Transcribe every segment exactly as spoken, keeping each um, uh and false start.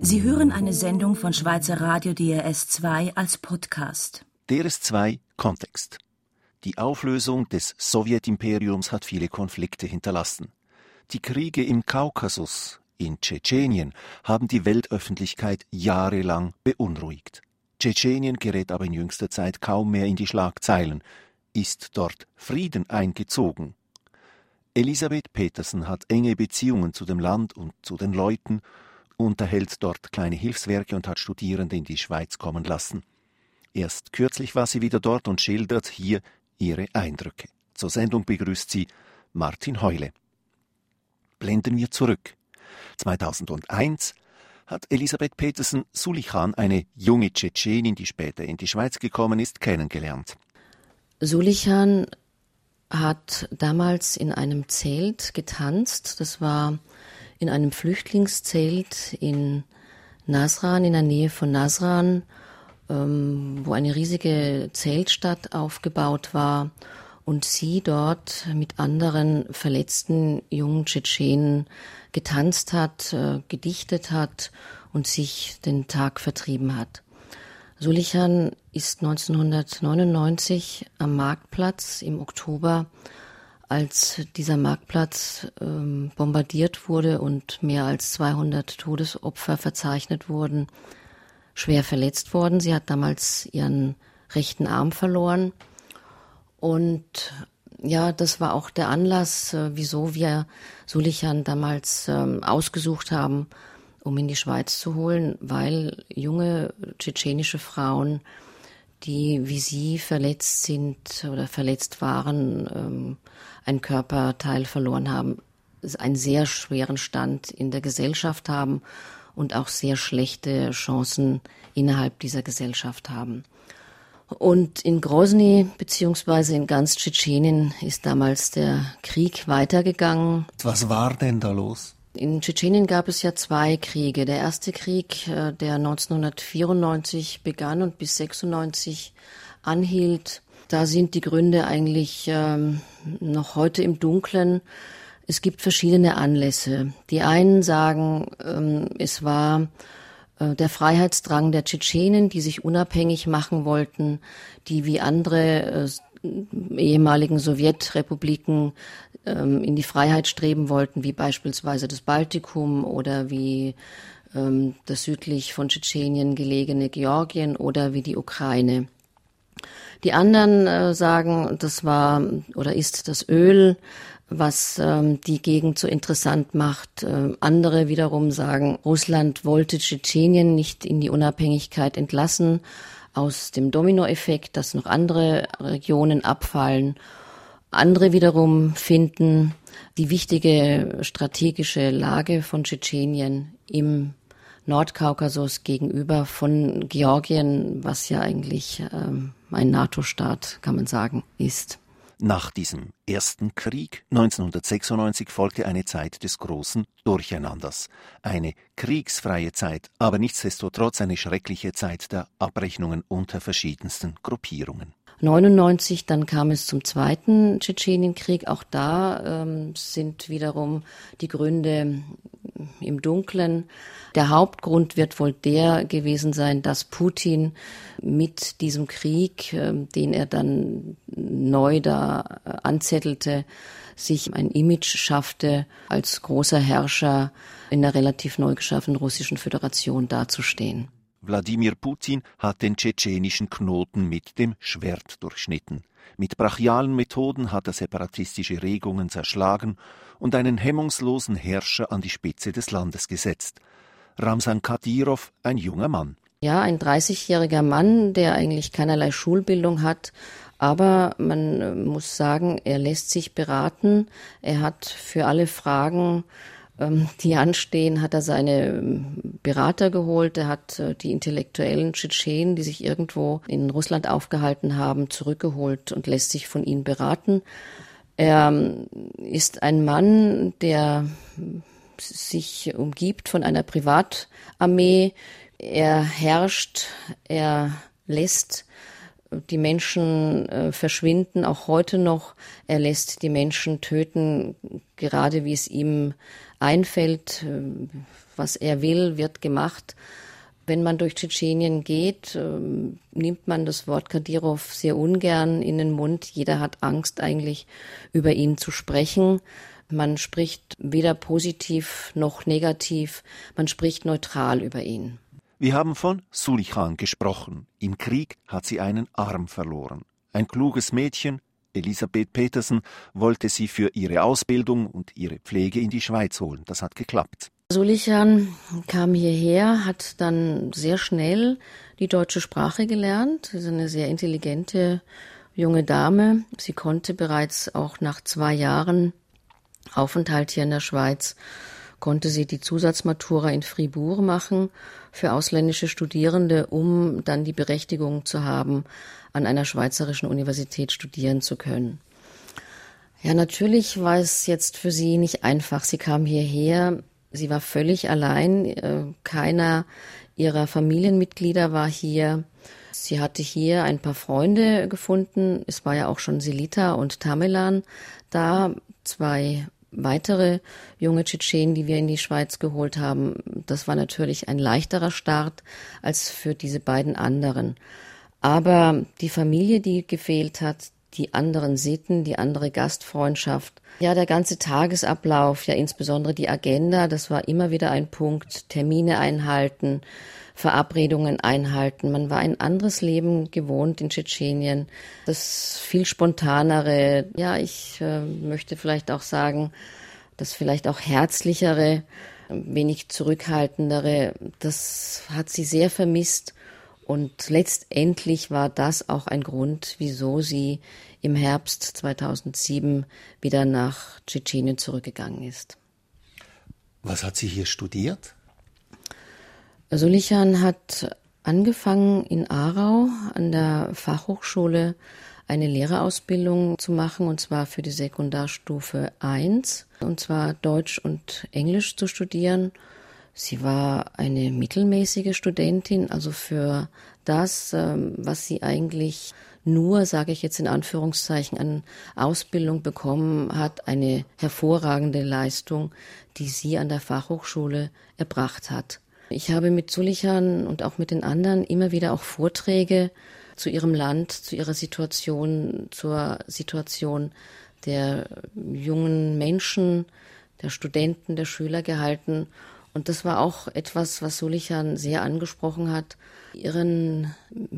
Sie hören eine Sendung von Schweizer Radio D R S zwei als Podcast. D R S zwei Kontext. Die Auflösung des Sowjetimperiums hat viele Konflikte hinterlassen. Die Kriege im Kaukasus, in Tschetschenien, haben die Weltöffentlichkeit jahrelang beunruhigt. Tschetschenien gerät aber in jüngster Zeit kaum mehr in die Schlagzeilen. Ist dort Frieden eingezogen? Elisabeth Petersen hat enge Beziehungen zu dem Land und zu den Leuten, unterhält dort kleine Hilfswerke und hat Studierende in die Schweiz kommen lassen. Erst kürzlich war sie wieder dort und schildert hier ihre Eindrücke. Zur Sendung begrüßt sie Martin Heule. Blenden wir zurück. zweitausendeins hat Elisabeth Petersen Sulichan, eine junge Tschetschenin, die später in die Schweiz gekommen ist, kennengelernt. Sulichan hat damals in einem Zelt getanzt. Das war in einem Flüchtlingszelt in Nasran, in der Nähe von Nasran, ähm, wo eine riesige Zeltstadt aufgebaut war und sie dort mit anderen verletzten jungen Tschetschenen getanzt hat, äh, gedichtet hat und sich den Tag vertrieben hat. Sulichan ist neunzehnhundertneunundneunzig am Marktplatz im Oktober, als dieser Marktplatz ähm, bombardiert wurde und mehr als zweihundert Todesopfer verzeichnet wurden, schwer verletzt worden. Sie hat damals ihren rechten Arm verloren. Und ja, das war auch der Anlass, äh, wieso wir Sulichan damals ähm, ausgesucht haben, um in die Schweiz zu holen, weil junge tschetschenische Frauen, die wie sie verletzt sind oder verletzt waren, ähm, ein Körperteil verloren haben, einen sehr schweren Stand in der Gesellschaft haben und auch sehr schlechte Chancen innerhalb dieser Gesellschaft haben. Und in Grosny beziehungsweise in ganz Tschetschenien ist damals der Krieg weitergegangen. Was war denn da los? In Tschetschenien gab es ja zwei Kriege. Der erste Krieg, der neunzehnhundertvierundneunzig begann und bis sechsundneunzig anhielt, da sind die Gründe eigentlich ähm, noch heute im Dunkeln. Es gibt verschiedene Anlässe. Die einen sagen, ähm, es war äh, der Freiheitsdrang der Tschetschenen, die sich unabhängig machen wollten, die wie andere äh, ehemaligen Sowjetrepubliken ähm, in die Freiheit streben wollten, wie beispielsweise das Baltikum oder wie ähm, das südlich von Tschetschenien gelegene Georgien oder wie die Ukraine. Die anderen äh, sagen, das war oder ist das Öl, was ähm, die Gegend so interessant macht. Äh, andere wiederum sagen, Russland wollte Tschetschenien nicht in die Unabhängigkeit entlassen, aus dem Dominoeffekt, dass noch andere Regionen abfallen. Andere wiederum finden die wichtige strategische Lage von Tschetschenien im Nordkaukasus gegenüber von Georgien, was ja eigentlich ähm, ein NATO-Staat, kann man sagen, ist. Nach diesem ersten Krieg neunzehnhundertsechsundneunzig folgte eine Zeit des großen Durcheinanders. Eine kriegsfreie Zeit, aber nichtsdestotrotz eine schreckliche Zeit der Abrechnungen unter verschiedensten Gruppierungen. neunundneunzig, dann kam es zum zweiten Tschetschenienkrieg. Auch da ähm, sind wiederum die Gründe im Dunkeln. Der Hauptgrund wird wohl der gewesen sein, dass Putin mit diesem Krieg, äh, den er dann neu da äh, anzettelte, sich ein Image schaffte, als großer Herrscher in der relativ neu geschaffenen Russischen Föderation dazustehen. Wladimir Putin hat den tschetschenischen Knoten mit dem Schwert durchschnitten. Mit brachialen Methoden hat er separatistische Regungen zerschlagen und einen hemmungslosen Herrscher an die Spitze des Landes gesetzt. Ramsan Kadyrov, ein junger Mann. Ja, ein dreißigjähriger Mann, der eigentlich keinerlei Schulbildung hat, aber man muss sagen, er lässt sich beraten. Er hat für alle Fragen, die anstehen, hat er seine Berater geholt. Er hat die intellektuellen Tschetschenen, die sich irgendwo in Russland aufgehalten haben, zurückgeholt und lässt sich von ihnen beraten. Er ist ein Mann, der sich umgibt von einer Privatarmee. Er herrscht, er lässt die Menschen äh, verschwinden, auch heute noch. Er lässt die Menschen töten, gerade wie es ihm einfällt, was er will, wird gemacht. Wenn man durch Tschetschenien geht, nimmt man das Wort Kadyrov sehr ungern in den Mund. Jeder hat Angst, eigentlich über ihn zu sprechen. Man spricht weder positiv noch negativ, man spricht neutral über ihn. Wir haben von Sulichan gesprochen. Im Krieg hat sie einen Arm verloren. Ein kluges Mädchen, Elisabeth Petersen, wollte sie für ihre Ausbildung und ihre Pflege in die Schweiz holen. Das hat geklappt. Sulichan kam hierher, hat dann sehr schnell die deutsche Sprache gelernt. Sie ist eine sehr intelligente junge Dame. Sie konnte bereits auch nach zwei Jahren Aufenthalt hier in der Schweiz, konnte sie die Zusatzmatura in Fribourg machen für ausländische Studierende, um dann die Berechtigung zu haben, an einer schweizerischen Universität studieren zu können. Ja, natürlich war es jetzt für sie nicht einfach. Sie kam hierher, sie war völlig allein, keiner ihrer Familienmitglieder war hier. Sie hatte hier ein paar Freunde gefunden, es war ja auch schon Selita und Tamerlan da, zwei weitere junge Tschetschenen, die wir in die Schweiz geholt haben. Das war natürlich ein leichterer Start als für diese beiden anderen. Aber die Familie, die gefehlt hat, die anderen Sitten, die andere Gastfreundschaft, ja, der ganze Tagesablauf, ja insbesondere die Agenda, das war immer wieder ein Punkt, Termine einhalten, Verabredungen einhalten. Man war ein anderes Leben gewohnt in Tschetschenien, das viel spontanere, ja, ich äh, möchte vielleicht auch sagen, das vielleicht auch herzlichere, wenig zurückhaltendere, das hat sie sehr vermisst. Und letztendlich war das auch ein Grund, wieso sie im Herbst zweitausendsieben wieder nach Tschetschenien zurückgegangen ist. Was hat sie hier studiert? Sulichan hat angefangen in Aarau an der Fachhochschule eine Lehrerausbildung zu machen, und zwar für die Sekundarstufe eins, und zwar Deutsch und Englisch zu studieren. Sie war eine mittelmäßige Studentin, also für das, was sie eigentlich nur, sage ich jetzt in Anführungszeichen, an Ausbildung bekommen hat, eine hervorragende Leistung, die sie an der Fachhochschule erbracht hat. Ich habe mit Sulichan und auch mit den anderen immer wieder auch Vorträge zu ihrem Land, zu ihrer Situation, zur Situation der jungen Menschen, der Studenten, der Schüler gehalten. Und das war auch etwas, was Sulichan sehr angesprochen hat, ihren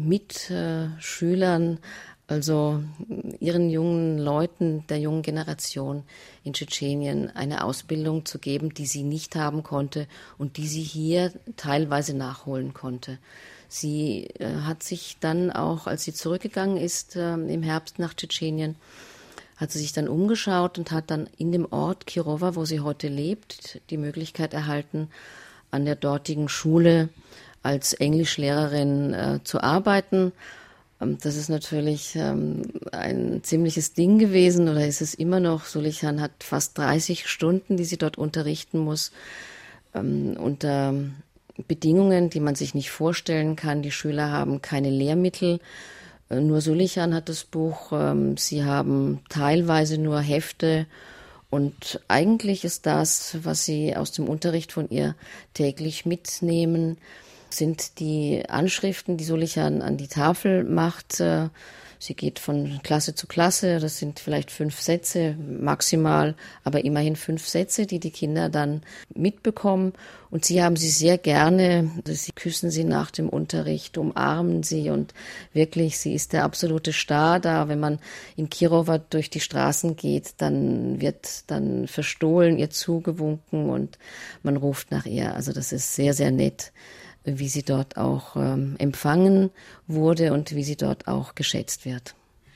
Mitschülern, also ihren jungen Leuten der jungen Generation in Tschetschenien eine Ausbildung zu geben, die sie nicht haben konnte und die sie hier teilweise nachholen konnte. Sie äh, hat sich dann auch, als sie zurückgegangen ist äh, im Herbst nach Tschetschenien, hat sie sich dann umgeschaut und hat dann in dem Ort Kirowa, wo sie heute lebt, die Möglichkeit erhalten, an der dortigen Schule als Englischlehrerin äh, zu arbeiten. Ähm, das ist natürlich ähm, ein ziemliches Ding gewesen, oder ist es immer noch. Sulichan hat fast dreißig Stunden, die sie dort unterrichten muss, ähm, unter Bedingungen, die man sich nicht vorstellen kann. Die Schüler haben keine Lehrmittel. Nur Sulichan hat das Buch, sie haben teilweise nur Hefte, und eigentlich ist das, was sie aus dem Unterricht von ihr täglich mitnehmen, sind die Anschriften, die Sulichan an die Tafel macht. Sie geht von Klasse zu Klasse, das sind vielleicht fünf Sätze maximal, aber immerhin fünf Sätze, die die Kinder dann mitbekommen. Und sie haben sie sehr gerne, sie küssen sie nach dem Unterricht, umarmen sie, und wirklich, sie ist der absolute Star da. Wenn man in Kirowa durch die Straßen geht, dann wird dann verstohlen ihr zugewunken und man ruft nach ihr. Also das ist sehr, sehr nett, wie sie dort auch ähm, empfangen wurde und wie sie dort auch geschätzt wird.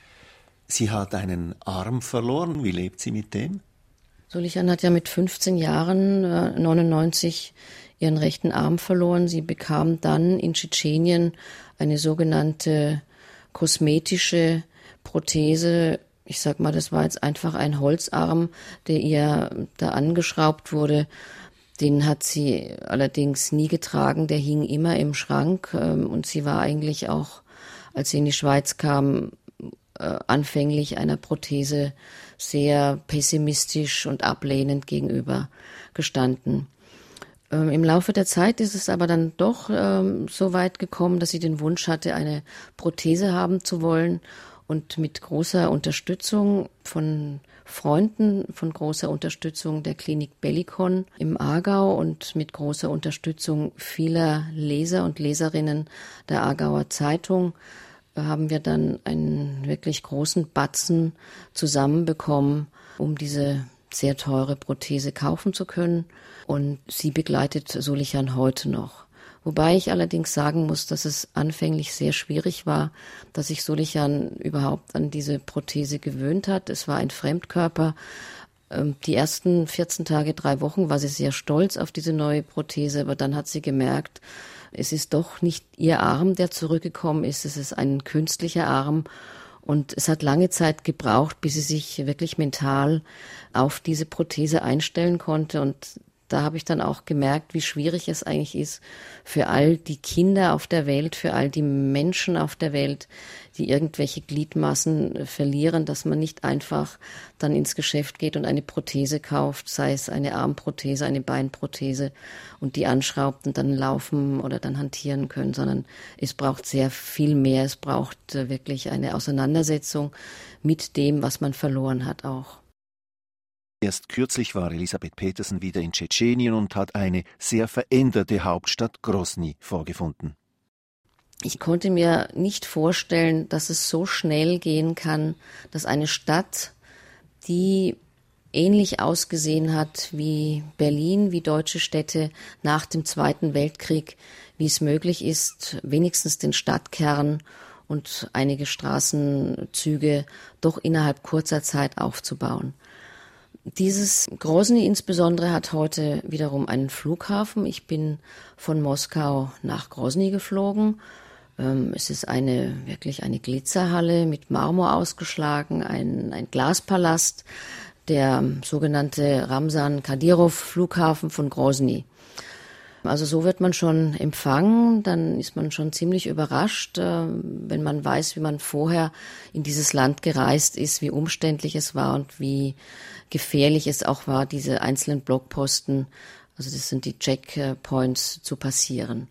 Sie hat einen Arm verloren. Wie lebt sie mit dem? Sulichan hat ja mit fünfzehn Jahren, äh, neunundneunzig, ihren rechten Arm verloren. Sie bekam dann in Tschetschenien eine sogenannte kosmetische Prothese. Ich sag mal, das war jetzt einfach ein Holzarm, der ihr da angeschraubt wurde. Den hat sie allerdings nie getragen, der hing immer im Schrank, und sie war eigentlich auch, als sie in die Schweiz kam, äh, anfänglich einer Prothese sehr pessimistisch und ablehnend gegenüber gestanden. Ähm, im Laufe der Zeit ist es aber dann doch ähm, so weit gekommen, dass sie den Wunsch hatte, eine Prothese haben zu wollen, und mit großer Unterstützung von Freunden, von großer Unterstützung der Klinik Bellicon im Aargau und mit großer Unterstützung vieler Leser und Leserinnen der Aargauer Zeitung haben wir dann einen wirklich großen Batzen zusammenbekommen, um diese sehr teure Prothese kaufen zu können. Und sie begleitet Solichan heute noch. Wobei ich allerdings sagen muss, dass es anfänglich sehr schwierig war, dass sich Solichan überhaupt an diese Prothese gewöhnt hat. Es war ein Fremdkörper. Die ersten vierzehn Tage, drei Wochen war sie sehr stolz auf diese neue Prothese, aber dann hat sie gemerkt, es ist doch nicht ihr Arm, der zurückgekommen ist, es ist ein künstlicher Arm. Und es hat lange Zeit gebraucht, bis sie sich wirklich mental auf diese Prothese einstellen konnte. Und da habe ich dann auch gemerkt, wie schwierig es eigentlich ist für all die Kinder auf der Welt, für all die Menschen auf der Welt, die irgendwelche Gliedmaßen verlieren, dass man nicht einfach dann ins Geschäft geht und eine Prothese kauft, sei es eine Armprothese, eine Beinprothese, und die anschraubt und dann laufen oder dann hantieren können, sondern es braucht sehr viel mehr. Es braucht wirklich eine Auseinandersetzung mit dem, was man verloren hat auch. Erst kürzlich war Elisabeth Petersen wieder in Tschetschenien und hat eine sehr veränderte Hauptstadt Grosny vorgefunden. Ich konnte mir nicht vorstellen, dass es so schnell gehen kann, dass eine Stadt, die ähnlich ausgesehen hat wie Berlin, wie deutsche Städte nach dem Zweiten Weltkrieg, wie es möglich ist, wenigstens den Stadtkern und einige Straßenzüge doch innerhalb kurzer Zeit aufzubauen. Dieses Grosny insbesondere hat heute wiederum einen Flughafen. Ich bin von Moskau nach Grosny geflogen. Es ist eine wirklich eine Glitzerhalle mit Marmor ausgeschlagen, ein, ein Glaspalast, der sogenannte Ramsan-Kadyrov-Flughafen von Grosny. Also so wird man schon empfangen, dann ist man schon ziemlich überrascht, wenn man weiß, wie man vorher in dieses Land gereist ist, wie umständlich es war und wie gefährlich es auch war, diese einzelnen Blockposten, also das sind die Checkpoints, zu passieren.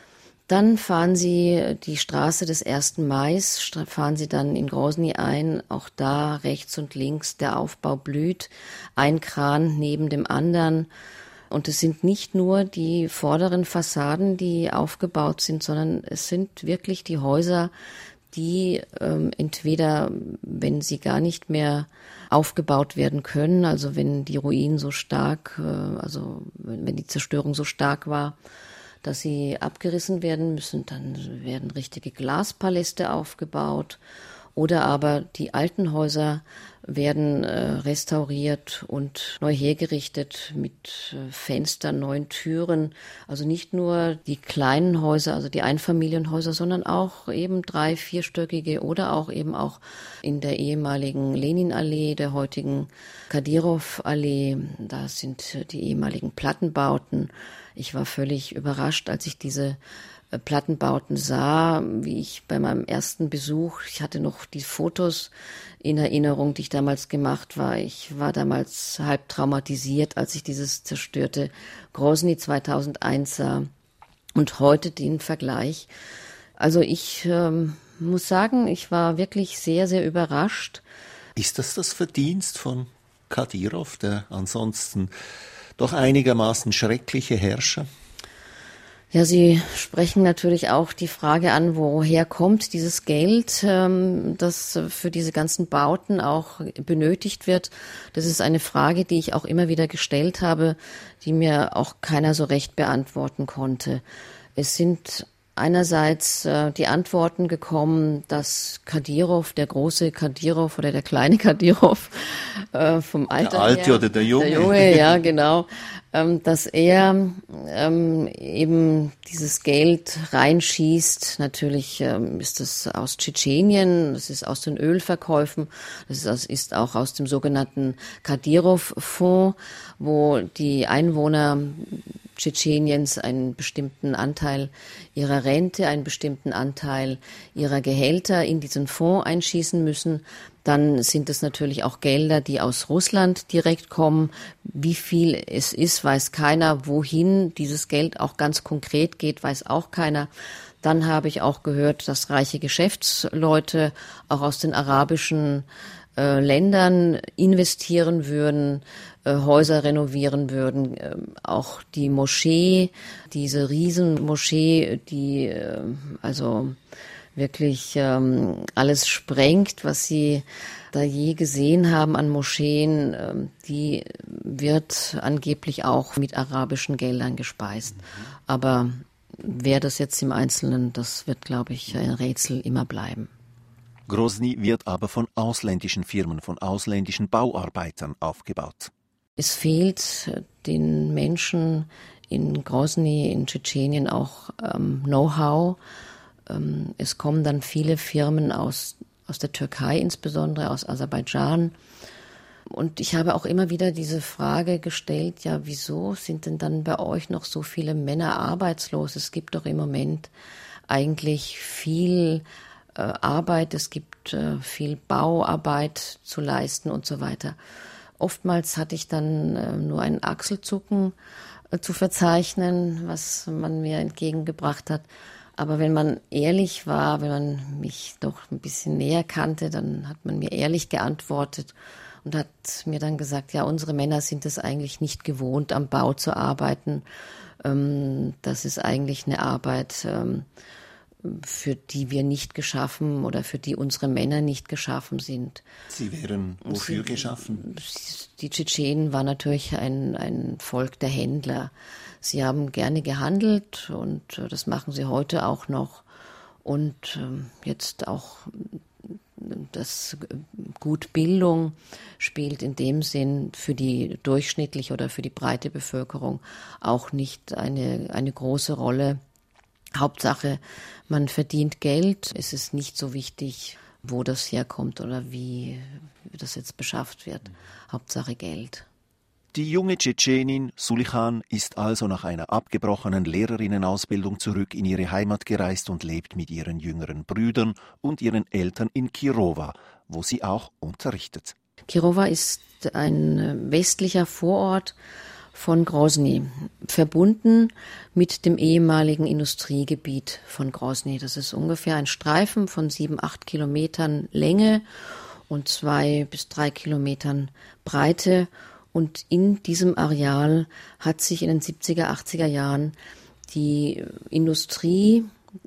Dann fahren Sie die Straße des ersten Mai, fahren Sie dann in Grosny ein, auch da rechts und links der Aufbau blüht, ein Kran neben dem anderen. Und es sind nicht nur die vorderen Fassaden, die aufgebaut sind, sondern es sind wirklich die Häuser, die ähm, entweder, wenn sie gar nicht mehr aufgebaut werden können, also wenn die Ruinen so stark, äh, also wenn die Zerstörung so stark war, dass sie abgerissen werden müssen, dann werden richtige Glaspaläste aufgebaut. Oder aber die alten Häuser werden äh, restauriert und neu hergerichtet mit äh, Fenstern, neuen Türen. Also nicht nur die kleinen Häuser, also die Einfamilienhäuser, sondern auch eben drei-, vierstöckige oder auch eben auch in der ehemaligen Leninallee, der heutigen Kadyrov-Allee. Da sind die ehemaligen Plattenbauten. Ich war völlig überrascht, als ich diese Plattenbauten sah, wie ich bei meinem ersten Besuch, ich hatte noch die Fotos in Erinnerung, die ich damals gemacht war. Ich war damals halb traumatisiert, als ich dieses zerstörte Grosny zweitausendeins sah und heute den Vergleich. Also ich ähm, muss sagen, ich war wirklich sehr, sehr überrascht. Ist das das Verdienst von Kadyrov, der ansonsten doch einigermaßen schreckliche Herrscher? Ja, Sie sprechen natürlich auch die Frage an, woher kommt dieses Geld, ähm, das für diese ganzen Bauten auch benötigt wird. Das ist eine Frage, die ich auch immer wieder gestellt habe, die mir auch keiner so recht beantworten konnte. Es sind einerseits äh, die Antworten gekommen, dass Kadyrov, der große Kadyrov oder der kleine Kadyrov äh, vom Alter der Alte her, oder der Junge, der Junge, ja genau, ähm, dass er ähm, eben dieses Geld reinschießt. Natürlich ähm, ist das aus Tschetschenien, das ist aus den Ölverkäufen, das ist, aus, ist auch aus dem sogenannten Kadyrov-Fonds, wo die Einwohner Tschetscheniens einen bestimmten Anteil ihrer Rente, einen bestimmten Anteil ihrer Gehälter in diesen Fonds einschießen müssen. Dann sind es natürlich auch Gelder, die aus Russland direkt kommen. Wie viel es ist, weiß keiner. Wohin dieses Geld auch ganz konkret geht, weiß auch keiner. Dann habe ich auch gehört, dass reiche Geschäftsleute auch aus den arabischen äh, Ländern investieren würden, äh, Häuser renovieren würden. Äh, auch die Moschee, diese Riesenmoschee, die äh, also wirklich ähm, alles sprengt, was sie da je gesehen haben an Moscheen, ähm, die wird angeblich auch mit arabischen Geldern gespeist. Mhm. Aber wer das jetzt im Einzelnen, das wird, glaube ich, ein Rätsel immer bleiben. Grosny wird aber von ausländischen Firmen, von ausländischen Bauarbeitern aufgebaut. Es fehlt den Menschen in Grosny, in Tschetschenien auch ähm, Know-how. Ähm, es kommen dann viele Firmen aus, aus der Türkei, insbesondere aus Aserbaidschan. Und ich habe auch immer wieder diese Frage gestellt, ja, wieso sind denn dann bei euch noch so viele Männer arbeitslos? Es gibt doch im Moment eigentlich viel äh, Arbeit, es gibt äh, viel Bauarbeit zu leisten und so weiter. Oftmals hatte ich dann äh, nur ein Achselzucken äh, zu verzeichnen, was man mir entgegengebracht hat. Aber wenn man ehrlich war, wenn man mich doch ein bisschen näher kannte, dann hat man mir ehrlich geantwortet und hat mir dann gesagt, ja, unsere Männer sind es eigentlich nicht gewohnt, am Bau zu arbeiten. Ähm, das ist eigentlich eine Arbeit, ähm, für die wir nicht geschaffen oder für die unsere Männer nicht geschaffen sind. Sie wären wofür Sie, geschaffen? Die Tschetschenen waren natürlich ein, ein Volk der Händler. Sie haben gerne gehandelt und das machen sie heute auch noch. Und ähm, jetzt auch das Gut Bildung spielt in dem Sinn für die durchschnittliche oder für die breite Bevölkerung auch nicht eine, eine große Rolle. Hauptsache, man verdient Geld. Es ist nicht so wichtig, wo das herkommt oder wie das jetzt beschafft wird. Hauptsache Geld. Die junge Tschetschenin Sulichan ist also nach einer abgebrochenen Lehrerinnenausbildung zurück in ihre Heimat gereist und lebt mit ihren jüngeren Brüdern und ihren Eltern in Kirowa, wo sie auch unterrichtet. Kirowa ist ein westlicher Vorort von Grosny, verbunden mit dem ehemaligen Industriegebiet von Grosny. Das ist ungefähr ein Streifen von sieben, acht Kilometern Länge und zwei bis drei Kilometern Breite. Und in diesem Areal hat sich in den siebziger, achtziger Jahren die Industrie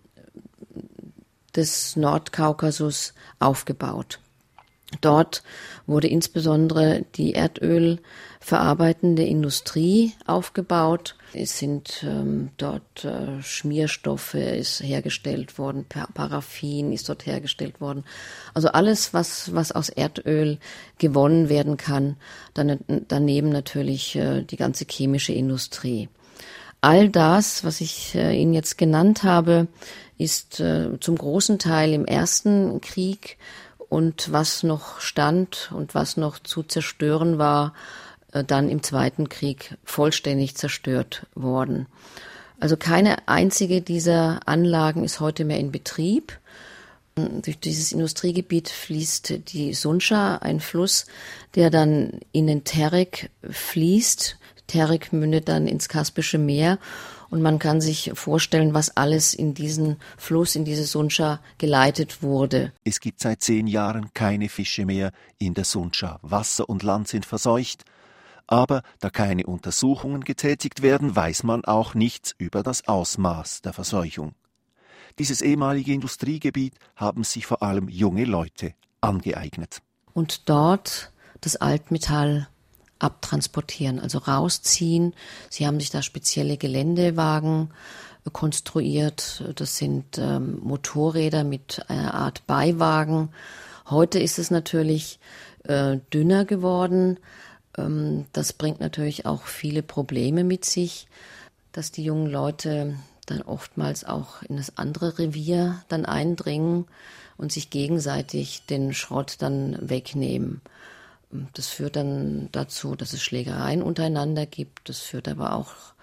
des Nordkaukasus aufgebaut. Dort wurde insbesondere die Erdöl verarbeitende Industrie aufgebaut. Es sind ähm, dort äh, Schmierstoffe ist hergestellt worden, Paraffin ist dort hergestellt worden. Also alles, was was aus Erdöl gewonnen werden kann. Dann, daneben natürlich äh, die ganze chemische Industrie. All das, was ich äh, Ihnen jetzt genannt habe, ist äh, zum großen Teil im Ersten Krieg und was noch stand und was noch zu zerstören war, dann im Zweiten Krieg vollständig zerstört worden. Also keine einzige dieser Anlagen ist heute mehr in Betrieb. Durch dieses Industriegebiet fließt die Sunscha, ein Fluss, der dann in den Terek fließt. Terek mündet dann ins Kaspische Meer. Und man kann sich vorstellen, was alles in diesen Fluss, in diese Sunscha geleitet wurde. Es gibt seit zehn Jahren keine Fische mehr in der Sunscha. Wasser und Land sind verseucht. Aber da keine Untersuchungen getätigt werden, weiß man auch nichts über das Ausmaß der Verseuchung. Dieses ehemalige Industriegebiet haben sich vor allem junge Leute angeeignet. Und dort das Altmetall abtransportieren, also rausziehen. Sie haben sich da spezielle Geländewagen konstruiert. Das sind ähm, Motorräder mit einer Art Beiwagen. Heute ist es natürlich äh, dünner geworden. Ähm, das bringt natürlich auch viele Probleme mit sich, dass die jungen Leute dann oftmals auch in das andere Revier dann eindringen und sich gegenseitig den Schrott dann wegnehmen. Das führt dann dazu, dass es Schlägereien untereinander gibt. Das führt aber auch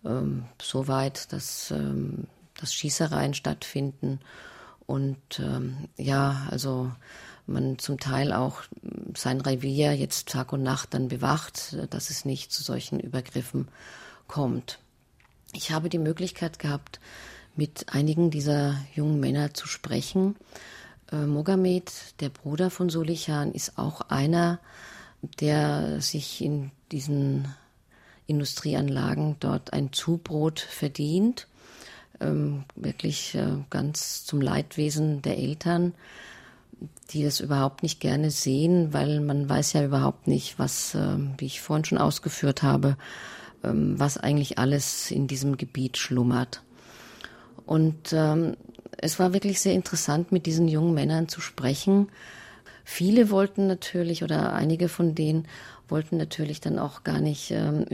ähm, so weit, dass, ähm, dass Schießereien stattfinden und ähm, ja, also man zum Teil auch sein Revier jetzt Tag und Nacht dann bewacht, dass es nicht zu solchen Übergriffen kommt. Ich habe die Möglichkeit gehabt, mit einigen dieser jungen Männer zu sprechen. Äh, Mogamed, der Bruder von Solichan, ist auch einer, der sich in diesen Industrieanlagen dort ein Zubrot verdient, ähm, wirklich äh, ganz zum Leidwesen der Eltern, die das überhaupt nicht gerne sehen, weil man weiß ja überhaupt nicht, was, äh, wie ich vorhin schon ausgeführt habe, ähm, was eigentlich alles in diesem Gebiet schlummert. Und ähm, es war wirklich sehr interessant, mit diesen jungen Männern zu sprechen. Viele wollten natürlich, oder einige von denen wollten natürlich dann auch gar nicht ähm,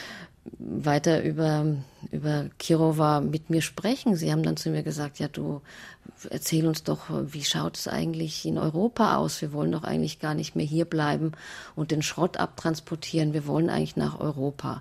weiter über, über Kirowa mit mir sprechen. Sie haben dann zu mir gesagt, ja, du erzähl uns doch, wie schaut es eigentlich in Europa aus? Wir wollen doch eigentlich gar nicht mehr hier bleiben und den Schrott abtransportieren. Wir wollen eigentlich nach Europa.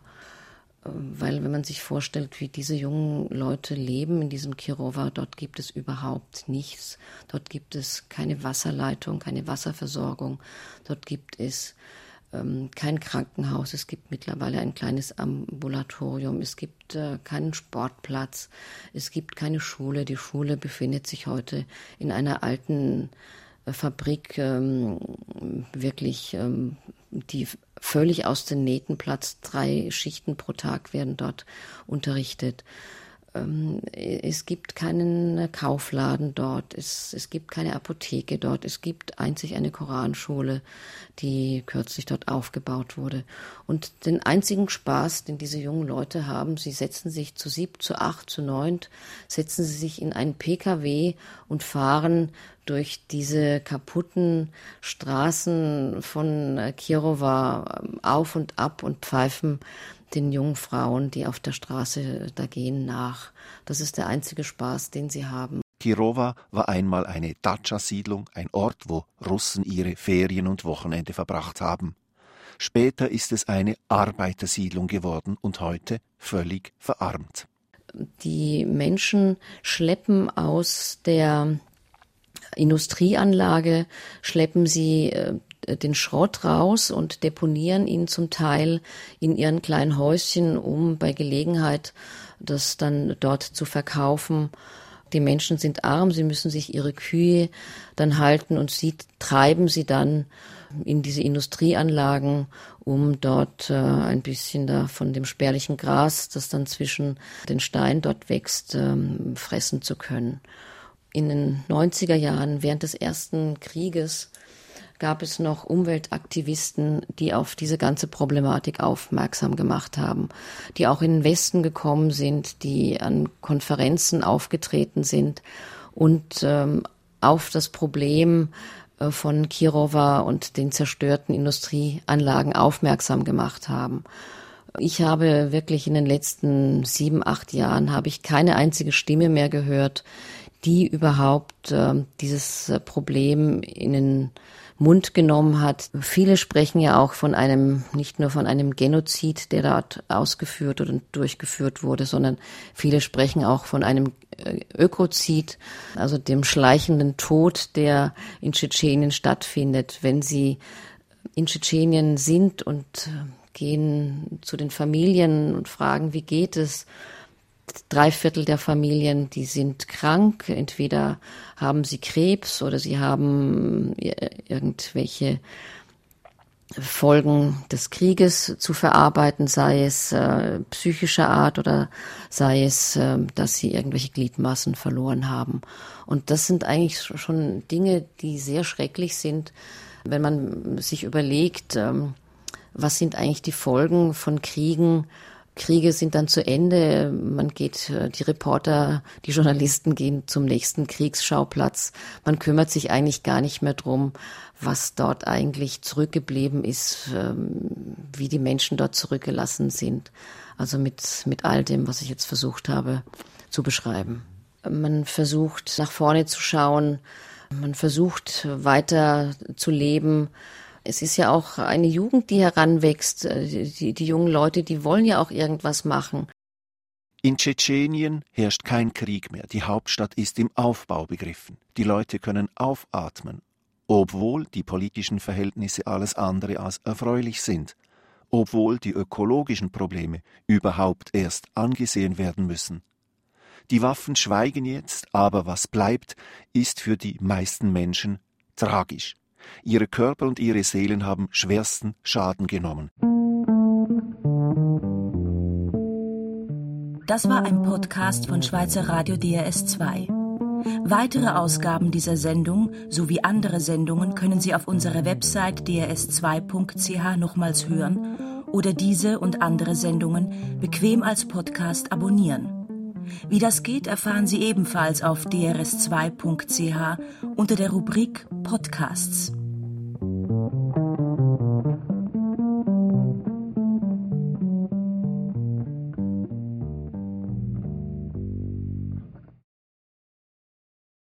Weil wenn man sich vorstellt, wie diese jungen Leute leben in diesem Kirowa, dort gibt es überhaupt nichts. Dort gibt es keine Wasserleitung, keine Wasserversorgung. Dort gibt es ähm, kein Krankenhaus. Es gibt mittlerweile ein kleines Ambulatorium. Es gibt äh, keinen Sportplatz. Es gibt keine Schule. Die Schule befindet sich heute in einer alten äh, Fabrik, ähm, wirklich ähm, die völlig aus den Nähten platzt. Drei Schichten pro Tag werden dort unterrichtet. Ähm, es gibt keinen Kaufladen dort. Es, es gibt keine Apotheke dort. Es gibt einzig eine Koranschule, die kürzlich dort aufgebaut wurde. Und den einzigen Spaß, den diese jungen Leute haben, sie setzen sich zu sieb, zu acht, zu neunt, setzen sie sich in einen P K W und fahren durch diese kaputten Straßen von Kirowa auf und ab und pfeifen den jungen Frauen, die auf der Straße da gehen, nach. Das ist der einzige Spaß, den sie haben. Kirowa war einmal eine Datscha-Siedlung, ein Ort, wo Russen ihre Ferien und Wochenende verbracht haben. Später ist es eine Arbeitersiedlung geworden und heute völlig verarmt. Die Menschen schleppen aus der Industrieanlage, schleppen sie äh, den Schrott raus und deponieren ihn zum Teil in ihren kleinen Häuschen, um bei Gelegenheit das dann dort zu verkaufen. Die Menschen sind arm, sie müssen sich ihre Kühe dann halten und sie treiben sie dann in diese Industrieanlagen, um dort äh, ein bisschen da von dem spärlichen Gras, das dann zwischen den Steinen dort wächst, ähm, fressen zu können. In den neunziger Jahren, während des ersten Krieges, gab es noch Umweltaktivisten, die auf diese ganze Problematik aufmerksam gemacht haben, die auch in den Westen gekommen sind, die an Konferenzen aufgetreten sind und ähm, auf das Problem äh, von Kirowa und den zerstörten Industrieanlagen aufmerksam gemacht haben. Ich habe wirklich in den letzten sieben, acht Jahren habe ich keine einzige Stimme mehr gehört, die überhaupt äh, dieses äh, Problem in den Mund genommen hat. Viele sprechen ja auch von einem, nicht nur von einem Genozid, der dort ausgeführt oder durchgeführt wurde, sondern viele sprechen auch von einem Ökozid, also dem schleichenden Tod, der in Tschetschenien stattfindet. Wenn sie in Tschetschenien sind und gehen zu den Familien und fragen, wie geht es? Drei Viertel der Familien, die sind krank. Entweder haben sie Krebs oder sie haben irgendwelche Folgen des Krieges zu verarbeiten, sei es äh, psychischer Art oder sei es, äh, dass sie irgendwelche Gliedmaßen verloren haben. Und das sind eigentlich schon Dinge, die sehr schrecklich sind, wenn man sich überlegt, ähm, was sind eigentlich die Folgen von Kriegen. Kriege sind dann zu Ende, man geht, die Reporter, die Journalisten gehen zum nächsten Kriegsschauplatz. Man kümmert sich eigentlich gar nicht mehr drum, was dort eigentlich zurückgeblieben ist, wie die Menschen dort zurückgelassen sind. Also mit, mit all dem, was ich jetzt versucht habe zu beschreiben. Man versucht nach vorne zu schauen, man versucht weiter zu leben. Es ist ja auch eine Jugend, die heranwächst. Die, die jungen Leute, die wollen ja auch irgendwas machen. In Tschetschenien herrscht kein Krieg mehr. Die Hauptstadt ist im Aufbau begriffen. Die Leute können aufatmen, obwohl die politischen Verhältnisse alles andere als erfreulich sind, obwohl die ökologischen Probleme überhaupt erst angesehen werden müssen. Die Waffen schweigen jetzt, aber was bleibt, ist für die meisten Menschen tragisch. Ihre Körper und ihre Seelen haben schwersten Schaden genommen. Das war ein Podcast von Schweizer Radio D R S zwei. Weitere Ausgaben dieser Sendung sowie andere Sendungen können Sie auf unserer Website d r s zwei punkt c h nochmals hören oder diese und andere Sendungen bequem als Podcast abonnieren. Wie das geht, erfahren Sie ebenfalls auf d r s zwei punkt c h unter der Rubrik Podcasts.